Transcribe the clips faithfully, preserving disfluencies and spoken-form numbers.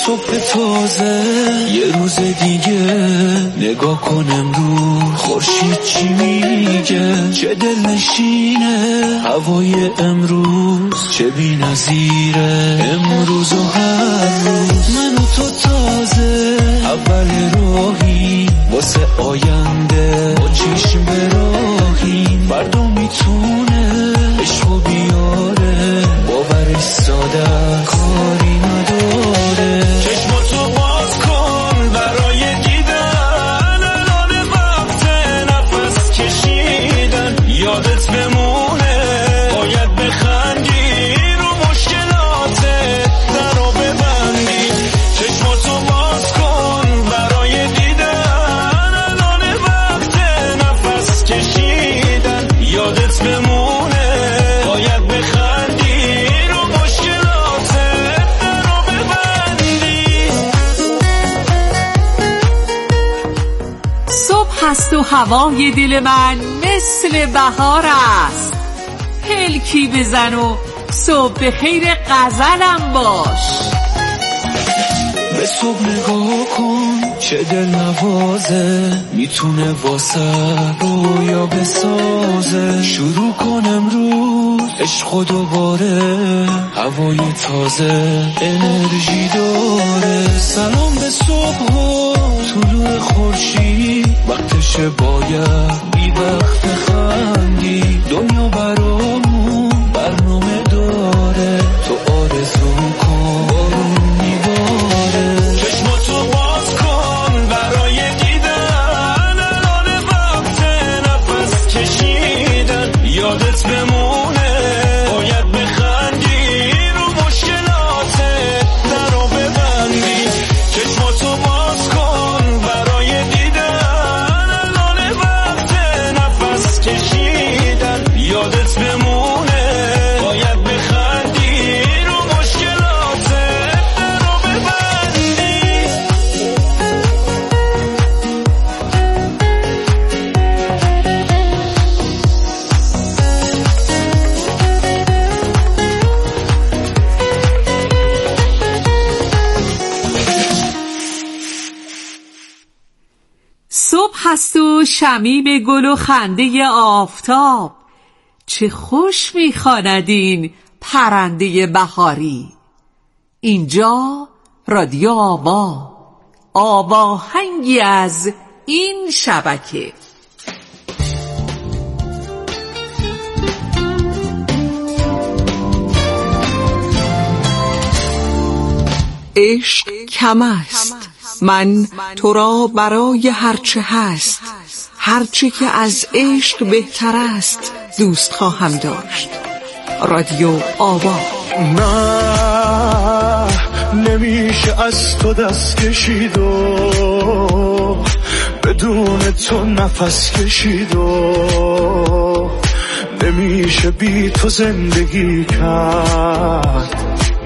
صبح تازه یه روز دیگه نگاه کنم رو خورشید چی میگه، چه دلنشینه هوای امروز، چه بی‌نظیره امروز و هر روز. من و تو تازه اول راهی واسه آینده، با چشم به راهی فردا میتونه عشقو بیاره، باورش ساده کاری نداره. چشماتو باز کن برای دیدن، الان وقت نفس کشیدن، یادت بمونه باید بخندی رو مشکلاتت درو ببندی. چشماتو باز کن برای دیدن، الان وقت نفس کشیدن، یادت بمونه باید بخندی رو مشکلاتت درو ببندی. صبح هست و هوای دل من مثل بهار است، پلکی بزن و صبح به خیر غزلم باش. به صبح نگاه کن چه دل نوازه، میتونه واسه رویا بسازه. شروع کنم روز عشق و دوباره، هوای تازه انرژی داره. سلام به صبح و طلوع خورشید، وقتشه باید بی وقت خندی. دنیا برامون برنامه داره، تو آرزو کن بارون میباره. چشماتو باز کن برای دیدن، الان وقت نفس کشیدن، یادت بمونه باید بخندی رو مشکلاتت درو ببندی. چشماتو باز کن برای دیدن، الان وقت نفس کشیدن، یادت بمونه باید بخندی رو مشکلاتت درو ببندی. صبح هست و شمیم گل و خنده آفتاب، چه خوش میخواند این پرنده بهاری. اینجا رادیو آوا، آواهنگی از این شبکه. عشق کم است، من تو را برای هرچه هست، هرچه که از عشق بهتر است دوست خواهم داشت. رادیو آوا. نه نمیشه از تو دست کشید و بدون تو نفس کشید و نمیشه بی تو زندگی کرد.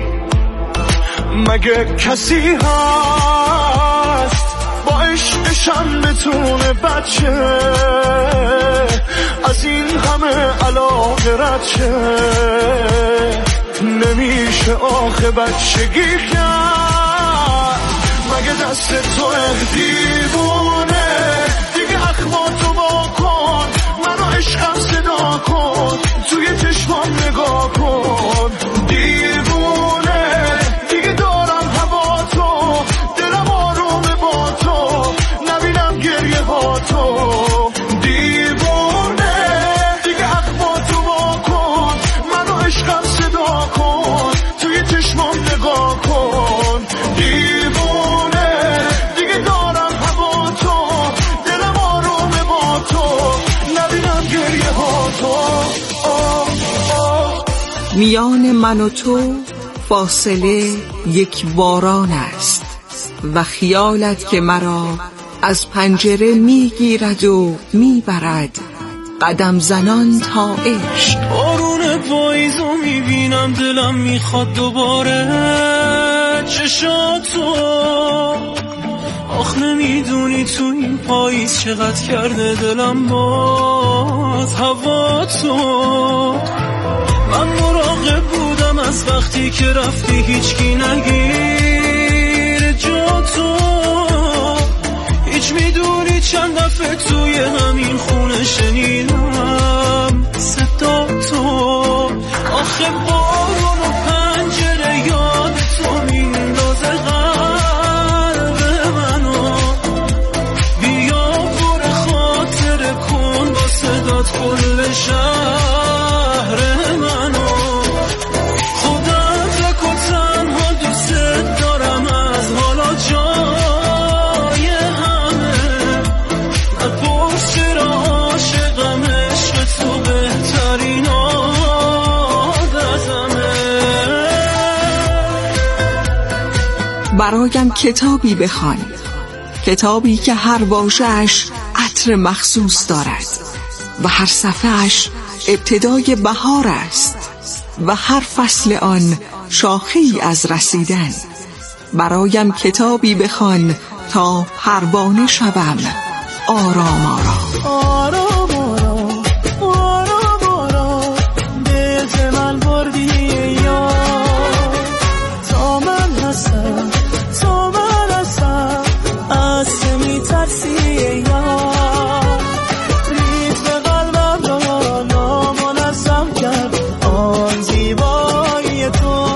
مگه کسی هست با عشقشم بتونه بچه از این همه علاقه رد شه؟ نمیشه آخه بچگی کرد. مگه دست تو دیوونه دیگه اخماتو با کن، منو عشقم صدا کن، توی چشمام نگاه کن. دیوونه دیگه دارم هوا تو، دلم آرومه با تو، نبینم گریه ها تو. دیوونه دیگه اخماتو با کن، منو عشقم صدا کن، توی چشمام نگاه کن. دیوونه دیگه دارم هوا تو، دلم آرومه با تو، نبینم گریه ها تو. میان من و تو فاصله یک باران است و خیالت که مرا از پنجره میگیرد و میبرد قدم زنان تا عشق. بارون پاییزو میبینم دلم میخواد دوباره چشاتو. آخ نمیدونی تو این پاییز چقدر کرده دلم باد هوا تو. من مراقب بودم از وقتی که رفتی هیچکی نگیره چند دفعه توی همین خونه شنیدم صدا تو، آخه بارون و پنجره یاد تو میندازه قلب منو، بیا پر خاطر کن با صدات کل شهر منو، خودم تک و تنها دوست دارم از حالا جای همه، نپرس چرا عاشقم، عشق تو بهترین برایم کتابی بخوان، کتابی که هر واژه‌اش عطر مخصوص دارد و هر صفحه‌اش ابتدای بهار است و هر فصل آن شاخه‌ای از رسیدن. برایم کتابی بخوان تا پروانه شوم آرام آرام. آرام آرام آرام آرام دل من بردی یاد، تا من هستم تا من هستم از تو میترسی یاد، ریتم قلبم را نامنظم کرد آن زیبایی تو،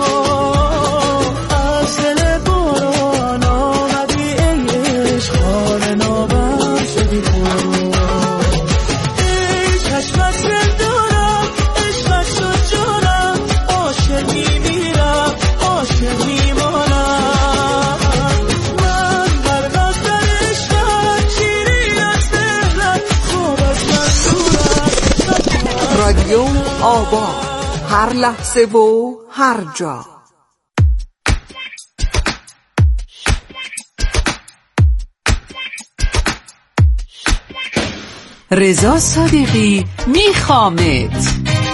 از دل باران آمدی عشق حال نابم شدی تو، ای چشمت دل دارم عشقت شد جانم، عاشق میمیرم عاشق میمانم، من غرق در عشقت شیرین از مهرت خوب از من دورم. رادیو آباد، هر لحظه و هر جا. رضا صادقی میخوامت.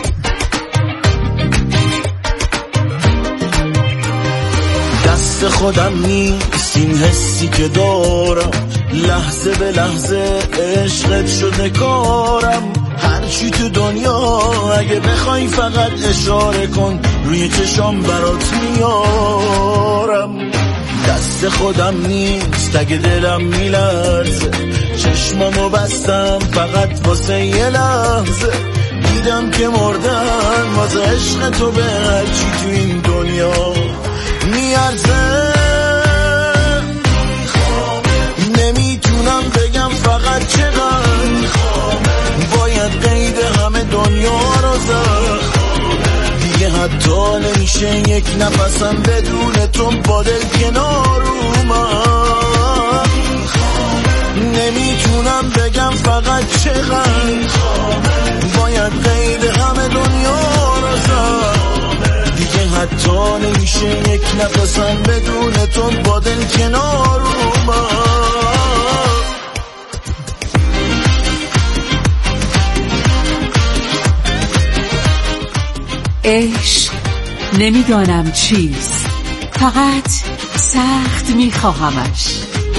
دست خودم نیست این حسی که دارم، لحظه به لحظه عشقت شده کارم، هرچی تو دنیا اگه بخوای فقط اشاره کن روی چشام برات میارم، دست خودم نیست اگه دلم میلرزه، چشمامو بستم فقط واسه یه لحظه، دیدم که مردن واسه عشق تو به هرچی تو این دنیا میارزه، نمیتونم بگم فقط چقدر باید قید همه دنیا رو زد، دیگه حتی نمیشه یک نفسم بدون تو با دل کنار اومد، نمیتونم بگم فقط چقدر باید قید همه دنیا رو زد، دیگه حتی نمیشه یک نفسم بدون تو با دل کنار اومد. عشق نمیدانم چیست، فقط سخت میخواهمش.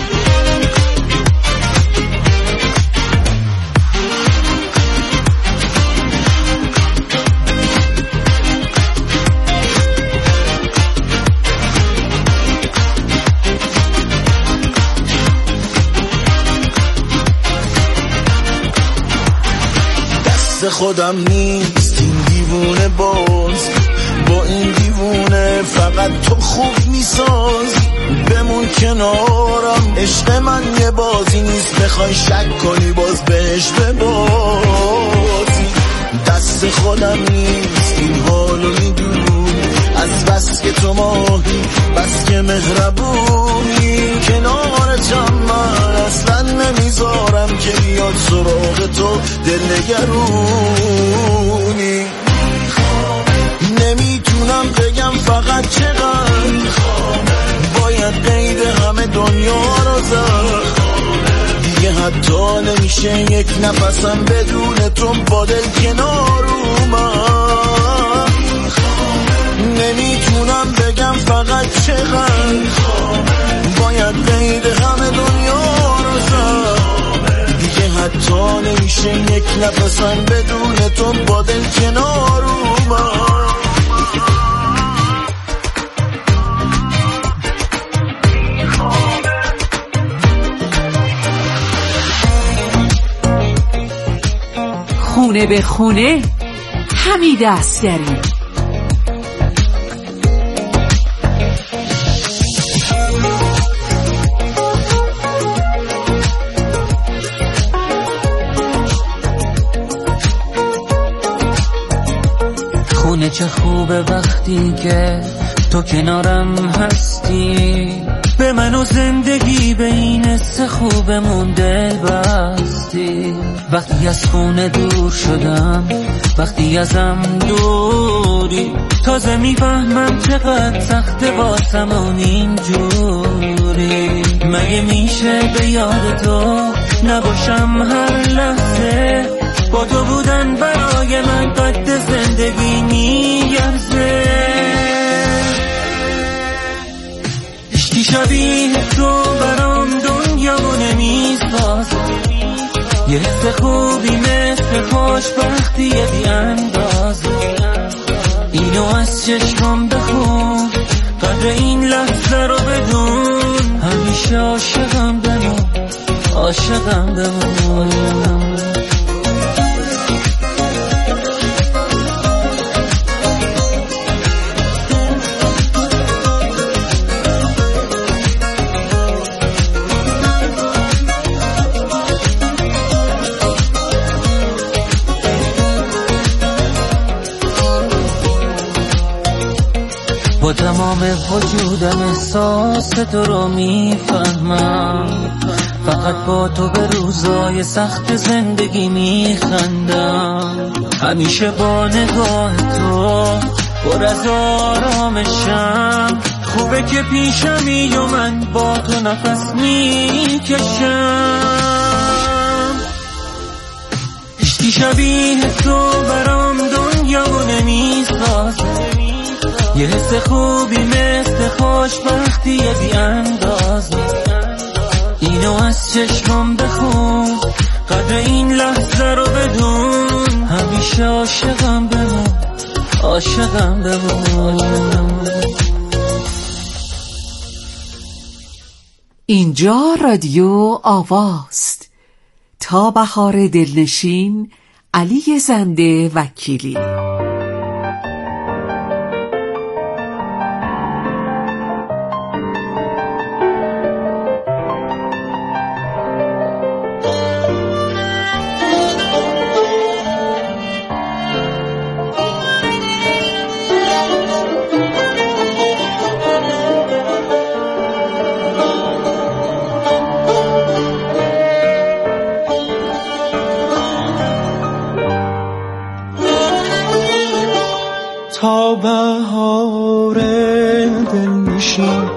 دست خودم نیست این دیوونه باز، با این دیوونه فقط تو خوب میسازی، بمون کنارم، عشق من یه بازی نیست بخوای شک کنی باز بهش ببازی، دست خودم نیست این حالو میدونی، از بس که تو ماهی بس که مهربونی، کنارتم من اصلا نمیذارم که بیاد سراغ تو دلنگرونی، نمیتونم بگم فقط چقدر باید قید همه دنیا رو زد، دیگه حتی نمیشه یک نفسم بدون تو با دل کنار اومد، نمیتونم بگم فقط چقدر باید قید همه دنیا رو زد، دیگه حتی نمیشه یک نفسم بدون تو با دل کنار اومد. خونه به خونه همی دستگری. خونه چه خوبه وقتی که تو کنارم هستی، به من و زندگی به این حس خوبمون دل بستی. وقتی از خونه دور شدم، وقتی ازم دوری، تازه میفهمم چقدر سخته واسمون اینجوری. مگه میشه به یاد تو نباشم هر لحظه؟ با تو بودن برای من قد زندگی میارزه. عشقی شبیه تو برام دنیا نمیسازه، یه حس خوبی مثل خوشبختی بی اندازه. اینو از چشمم بخون، قدر این لحظه رو بدون، همیشه عاشقم بمون، عاشقم بمون. با تمام وجودم احساس تو رو میفهمم، فقط با تو به روزای سخت زندگی میخندم. همیشه با نگاه تو پر از آرامشم، خوبه که پیشمی و من با تو نفس میکشم. عشقی شبیه تو برام دنیا نمیسازه، یه حس خوبی مثل خوشبختی بی اندازه. اینو از چشمم بخون، قدر این لحظه رو بدون، همیشه عاشقم بمون، عاشقم بمون. اینجا رادیو آواست. تا بهار دلنشین، علی زنده وکیلی. تا بهار دلنشین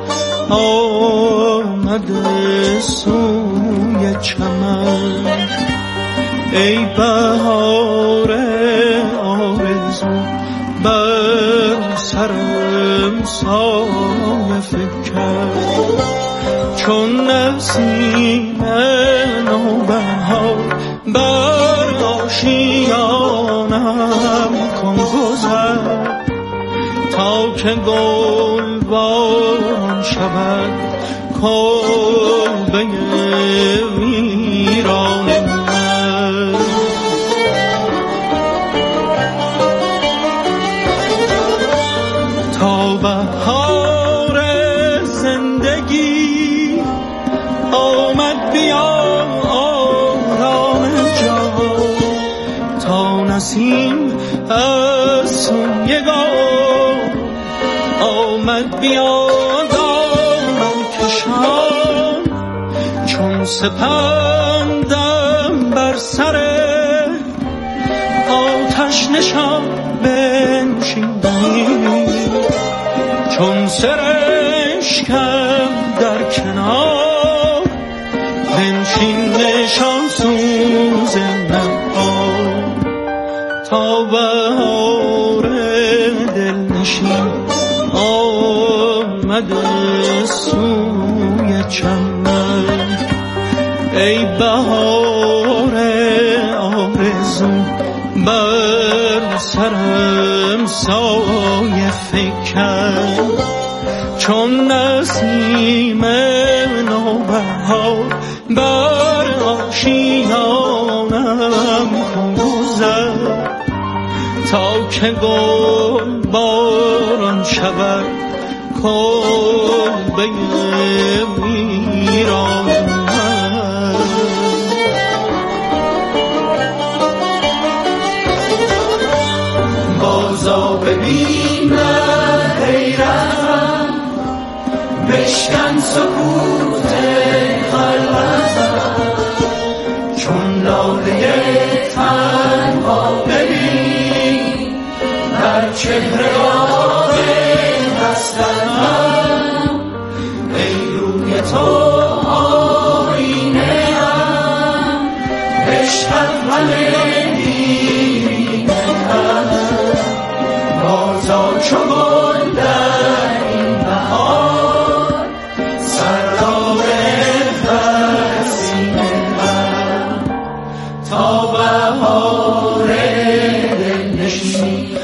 آمده سوی چمن، ای بهار آرزو بر سرم سایه فکن. چون نسیم نوبهار بر آشیانم کن گذر، تا که گل باران شود کلبه ویران من. تا بهار زندگی آمد بیا آرام جان، تا نسیم از سوی گل آمد بیا دامن کشان. چون سپندم بر سر آتش نشان بنشیندنی، چون سرشکم در کنار بنشین نشان سوز من. تا بهار دلنشین آمده سوی چمن، ای بهار آرزو بر سرم سایه فکن. چون نسیم نوبهار بر آشیانم کن گذر، که گل باران شود کلبه ویران بازا ببین حیرتم بشکن سکوت خلوتم چون لاله تنها ببین در چهره آب هستم ای روی تو آینه هم بشکن همه بازا چو گل در این بهار سردار سینه من تا بهار دلنشین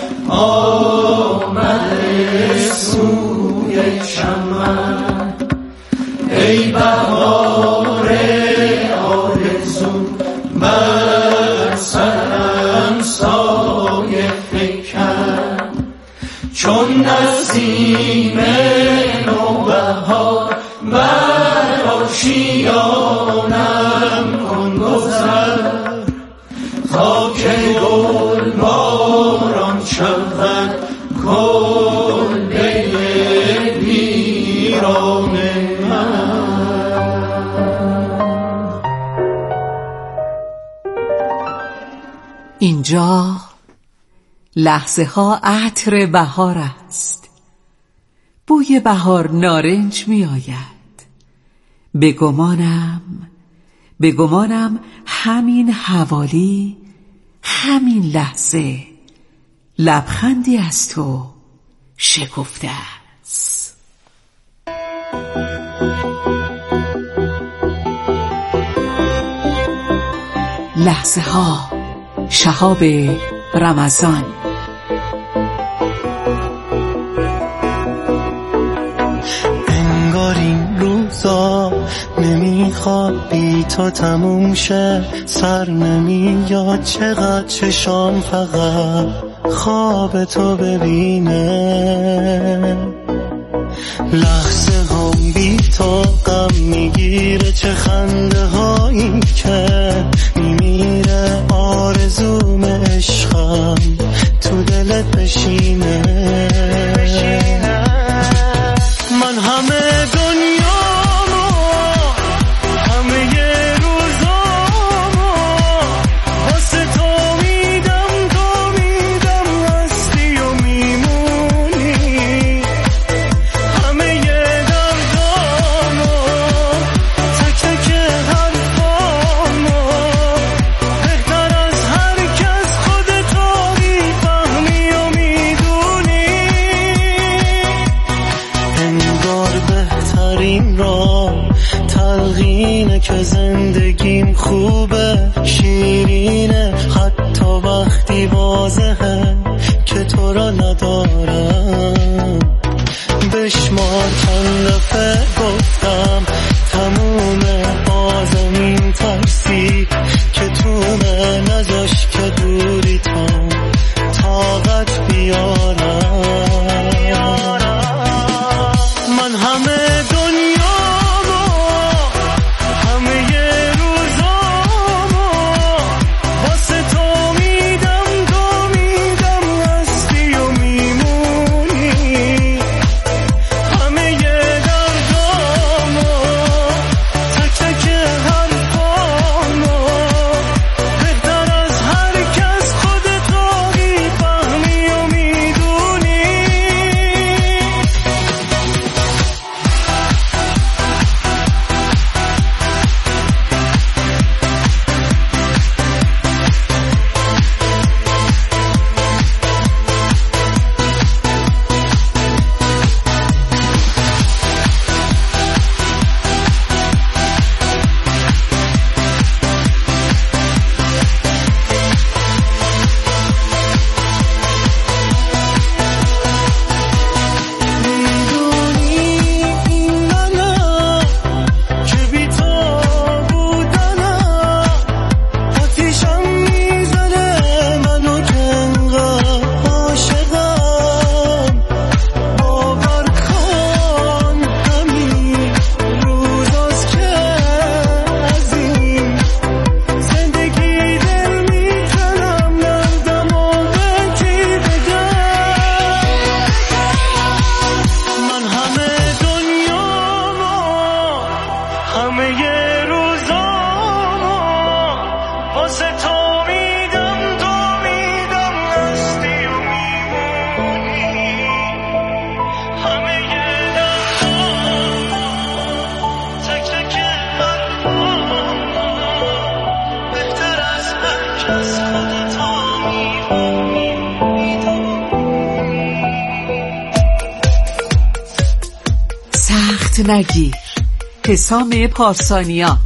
آمده سوی چمن ای بهار آرزو بر سرم سایه فکن چون نسیم نوبهار بر آشیانم کن گذر تا که گل باران شود کلبه ویران من. اینجا لحظه ها عطر بهار است، بوی بهار نارنج می آید. به گمانم به گمانم همین حوالی همین لحظه لبخندی از تو شکفته است. لحظه ها شهاب رمضان. انگار این روزا نمیخواد بی تو تموم شه، سر نمیاد چقدر چشام فقط خواب تو ببینه. لحظه هم بی تو غم میگیره، چه خنده هایی که میمیره. آرزوم عشقم تو دلت بشینه. من همه دنیامو همه روزامو واسه تو میدم، تو میدم هستی و میمونی. همه دردامو تک تک حرفامو بهتر از هر کس خودتو میفهمی و میدونی. انگار بهترین راه تلقینه که زندگیم خوبه، شیرینه حتی وقتی واضحه که تو را ندارم. بشمار چند دفعه گفتم تمومه، بازم این ترسی که تونه نذاش که دوری تا طاقت بیارم. من همه دنیامو همه روزامو واسه تو میدم، تو میدم هستی و میمونی. همه دردامو همه روزامو واسه تو میدم تو میدم هستی و میمونی همه لحظامو تک تک حرفامو بهتر از هر کس خودتو میدونی سخت نگیر. حسام پارسانیا.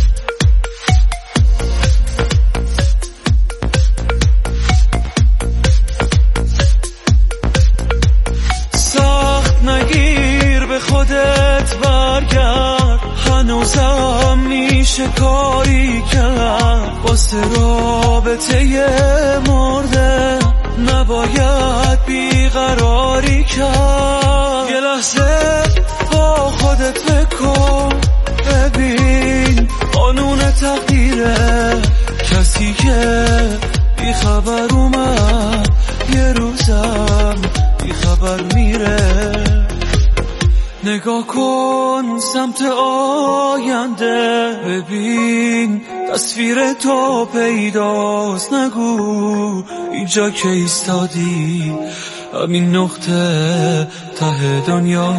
سخت نگیر به خودت برگرد هنوزم میشه کاری کرد واسه رابطه مرده نباید بیقراری کرد یه لحظه با خودت بکن ببین قانون تقدیره کسی که بی خبر اومد یه روزم بی خبر میره نگاه کن سمت آینده ببین تصویر تو پیداست نگو اینجا که ایستادی همین نقطه ته دنیا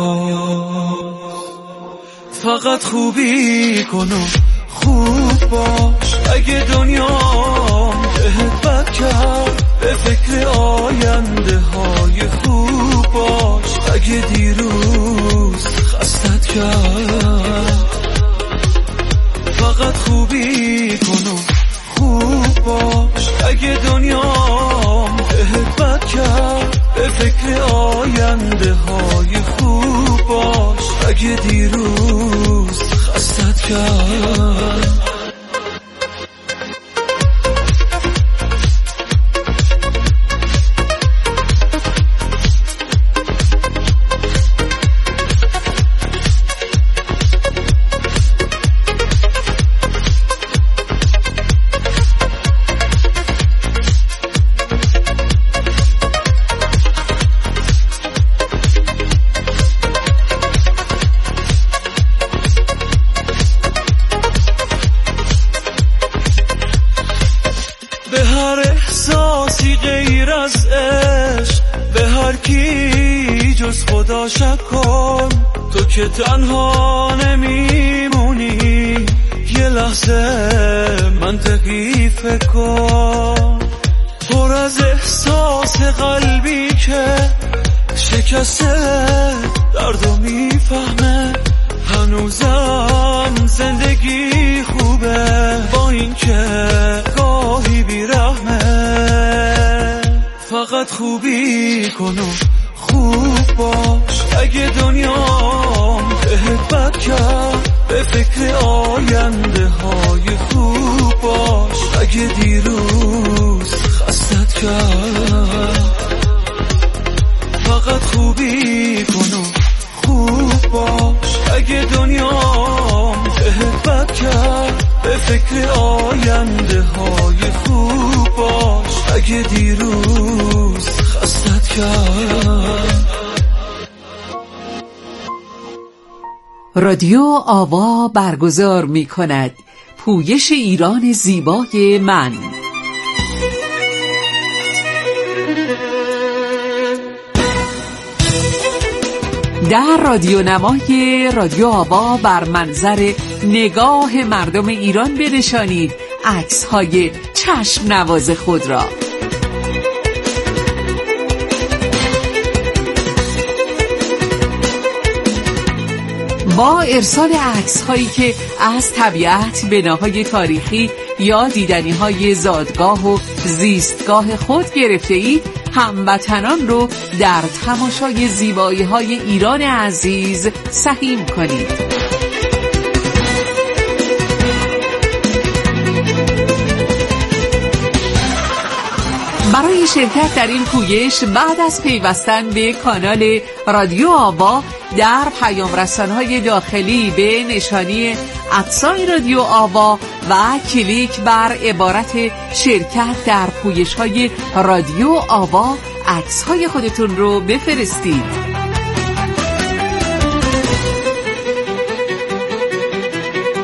فقط خوبی کن و خوب باش اگه دنیا بهت بد کرد به فکر آینده های خوب باش اگه دیروز خستت کرد فقط خوبی کن و خوب باش اگه دنیا بهت بد کرد به فکر آینده های خوب باش اگه دیروز خستت کرد به هر احساسی غیر از عشق به هر کی جز خدا شک کن تو که تنها نمیمونی یه لحظه منطقی فکر کن پر از احساس قلبی که شکسته دردو میفهمه هنوزم زندگی خوبه با این که گاهی بیرحمه فقط خوبی کن و خوب باش اگه دنیا بهت بد کرد به فکر آینده های خوب باش اگه دیروز خستت کرد فقط خوبی کن و خوب باش اگه دنیا بهت بد کرد به فکر آینده های خوب باش اگه دیروز خستت کرد رادیو آوا برگزار می کند پویش ایران زیبای من. در رادیو نمای رادیو آوا بر منظر نگاه مردم ایران بنشانید عکس‌های چشم نواز خود را. با ارسال عکس‌هایی که از طبیعت، بناهای تاریخی یا دیدنی‌های زادگاه و زیستگاه خود گرفته اید، هموطنان رو در تماشای زیبایی‌های ایران عزیز سهیم کنید. برای شرکت در این پویش بعد از پیوستن به کانال رادیو آوا در پیام رسان‌های داخلی به نشانی ادساین رادیو آوا و کلیک بر عبارت شرکت در پویش‌های رادیو آوا عکس‌های خودتون رو بفرستید.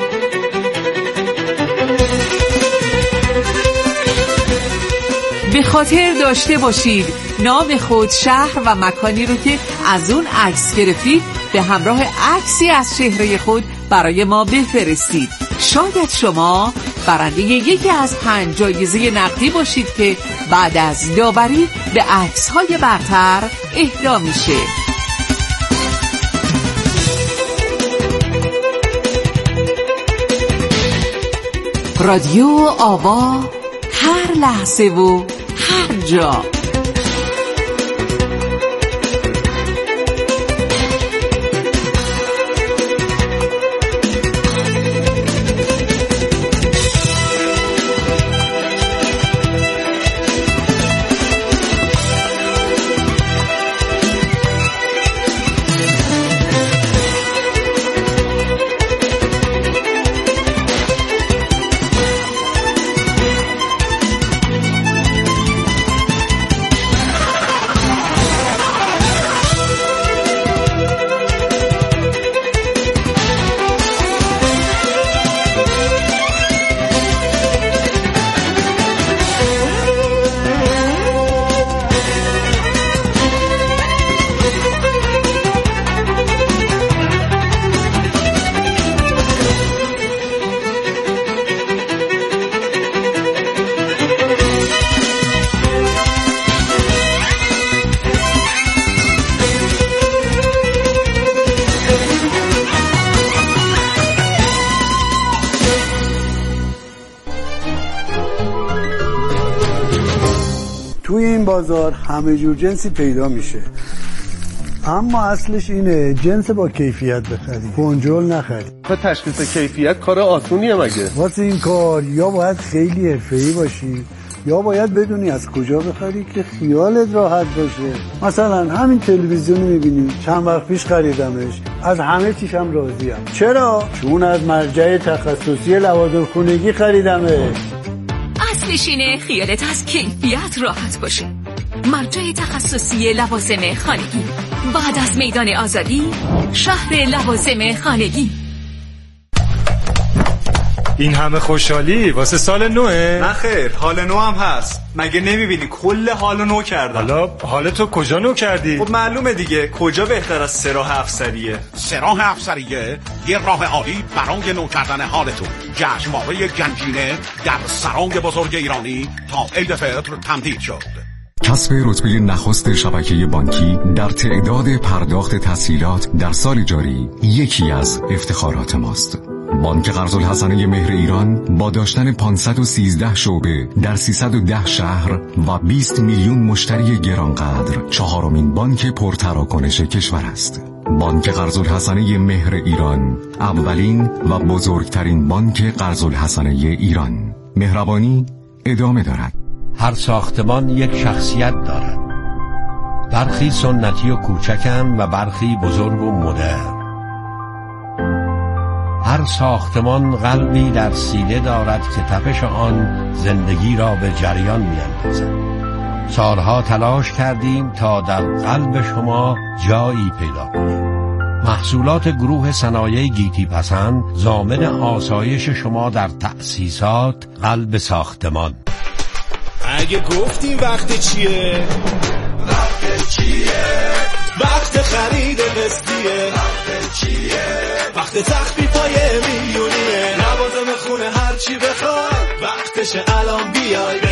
خاطر داشته باشید نام خود، شهر و مکانی رو که از اون عکس گرفتید به همراه عکسی از چهره خود برای ما بفرستید. شاید شما برنده یکی از پنج جایزه نقدی باشید که بعد از داوری به عکس‌های برتر اهدا میشه. رادیو آوا، هر لحظه و هر جا. توی این بازار همه جور جنسی پیدا میشه، اما اصلش اینه جنس با کیفیت بخری، کنجول نخری. تا تشخیص کیفیت کار آسونیه مگه؟ واسه این کار یا باید خیلی حرفه‌ای باشی یا باید بدونی از کجا بخری که خیالت راحت باشه. مثلا همین تلویزیون میبینی چند وقت پیش خریدمش، از همه چیشم راضیم. چرا؟ چون از مرجع تخصصی لوازم خونگی خریدمش. اصلش اینه خیالت از کیفیت راحت باشه. مرجع تخصصی لوازم خانگی، بعد از میدان آزادی، شهر لوازم خانگی. این همه خوشحالی واسه سال نوه؟ نه خیر، حال نو هم هست. مگه نمیبینی کل حال نو کردم؟ حالا حال تو کجا نو کردی؟ خب معلومه دیگه، کجا بهتر از سراح افسریه؟ سراح افسریه یه راه عالی برای نو کردن حالتون. جشنواره گنجینه در سرای بزرگ ایرانی تا عید فطر تمدید شد. کسب رتبه نخست شبکه بانکی در تعداد پرداخت تسهیلات در سال جاری یکی از افتخارات ماست. بانک قرض الحسنه مهر ایران با داشتن پانصد و سیزده شعبه در سیصد و ده شهر و بیست میلیون مشتری گرانقدر چهارمین بانک پرتراکنش کشور است. بانک قرض الحسنه مهر ایران، اولین و بزرگترین بانک قرض الحسنه ایران. مهربانی ادامه دارد. هر ساختمان یک شخصیت دارد. برخی سنتی و کوچکند و برخی بزرگ و مدرن. هر ساختمان قلبی در سینه دارد که تپش آن زندگی را به جریان می‌اندازد. سالها تلاش کردیم تا در قلب شما جایی پیدا کنیم. محصولات گروه صنایع گیتی پسند ضامن آسایش شما در تأسیسات قلب ساختمان. اگه گفتیم وقت چیه؟ وقت چیه؟ وقت خرید قسطیه. وقت چیه؟ وقت تخفیفای میلیونیه. لوازم خونه هر چی بخوای وقتشه الان بیای.